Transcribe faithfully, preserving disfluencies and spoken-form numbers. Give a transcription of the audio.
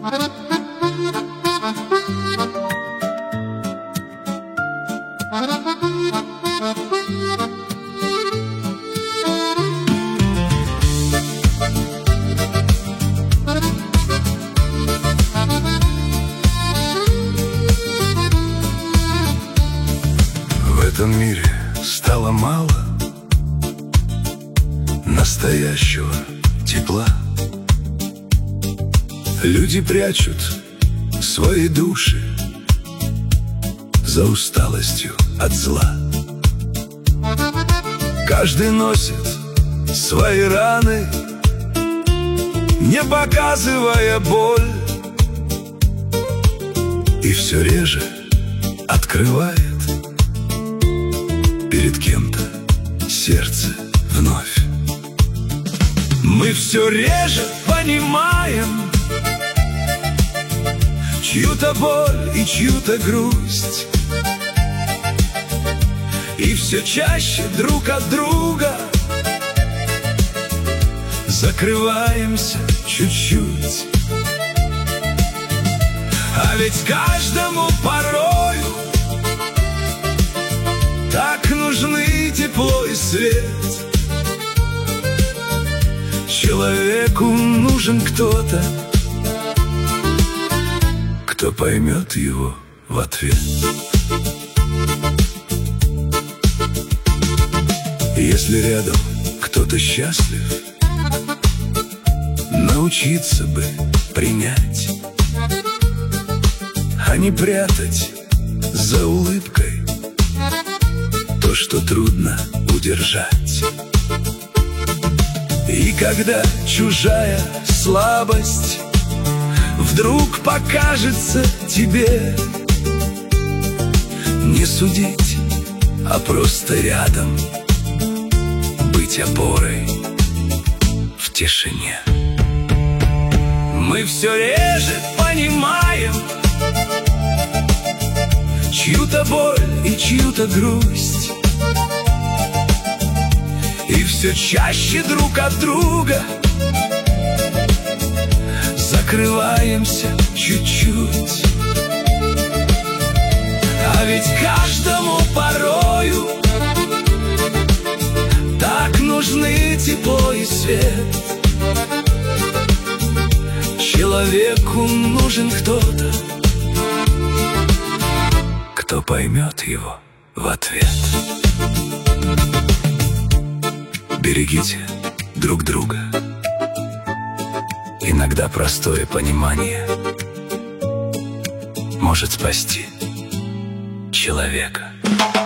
В этом мире стало мало настоящего тепла. Люди прячут свои души за усталостью от зла. Каждый носит свои раны, не показывая боль, и все реже открывает перед кем-то сердце вновь. Мы все реже понимаем чью-то боль и чью-то грусть, и все чаще друг от друга закрываемся чуть-чуть. А ведь каждому порою так нужны тепло и свет. Человеку нужен кто-то, кто поймет его в ответ. Если рядом кто-то счастлив, научиться бы принять, а не прятать за улыбкой то, что трудно удержать. И когда чужая слабость вдруг покажется тебе, не судить, а просто рядом быть опорой в тишине. Мы все реже понимаем чью-то боль и чью-то грусть, и все чаще друг от друга закрываемся чуть-чуть. А ведь каждому порою так нужны тепло и свет. Человеку нужен кто-то, кто поймет его в ответ. Берегите друг друга. Иногда простое понимание может спасти человека.